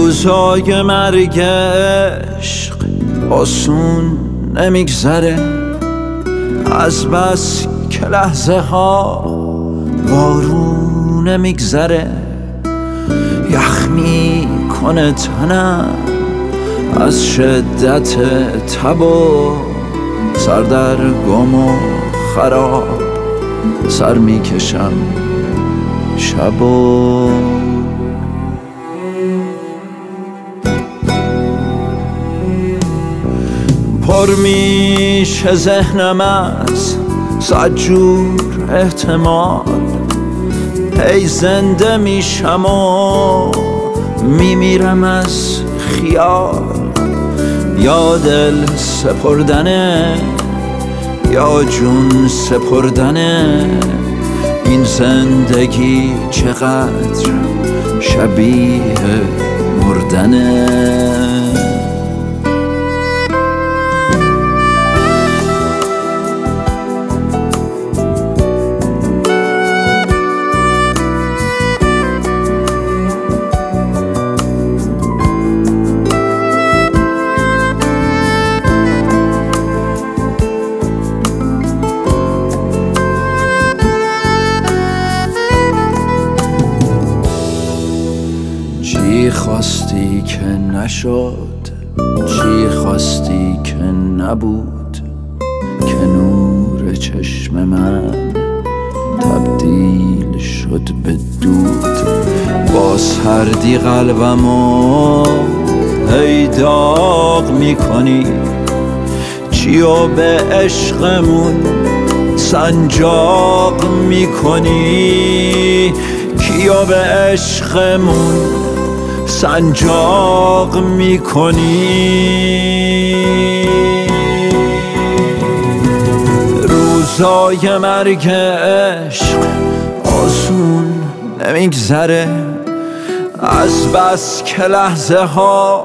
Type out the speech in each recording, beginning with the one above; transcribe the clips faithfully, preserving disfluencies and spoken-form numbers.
روزای مرگ عشق آسون نمیگذره، از بس که لحظه ها بارون نمیگذره. یخ میکنه تنم از شدت تب و سردرگم و خراب، سر میکشم شب و پر میشه ذهنم از صد جور احتمال. ای زنده میشم و میمیرم از خیال، یا دل سپردنه یا جون سپردنه. این زندگی چقدر شبیه مردنه. چی خواستی که نشد، چی خواستی که نبود، که نور چشم من تبدیل شد به دود. با سردی قلبمو ای داغ میکنی، چیو به عشقمون سنجاق میکنی، کیو به عشقمون سنجاق میکنی. روزای مرگ عشق آسون نمیگذره، از بس که لحظه ها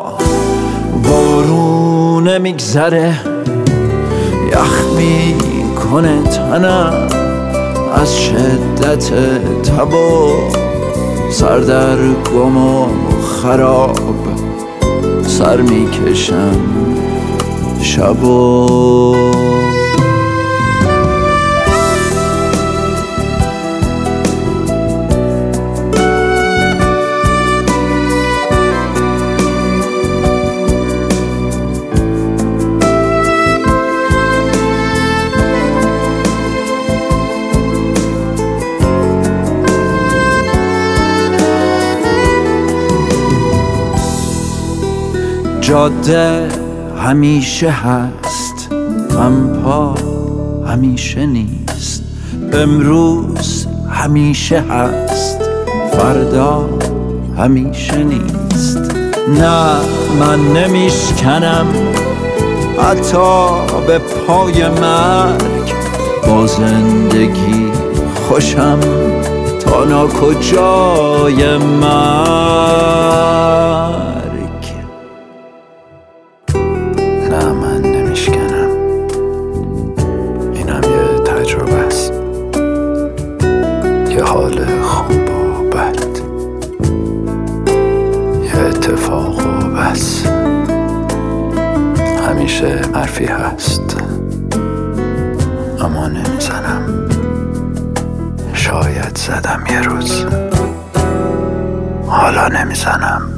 بارون نمیگذره. یخ میکنه تنم از شدت تب و سردرگم و خراب، سر میکشم شب و جاده همیشه هست، غمپا همیشه نیست. امروز همیشه هست، فردا همیشه نیست. نه من نمیشکنم حتی به پای مرگ، با زندگی خوشم تا ناکجای مرگ. نه من نمیشکنم، اینم یه تجربه است، یه حال خوب و بد، یه اتفاق و بس. همیشه حرفی هست اما نمیزنم، شاید زدم یه روز، حالا نمیزنم.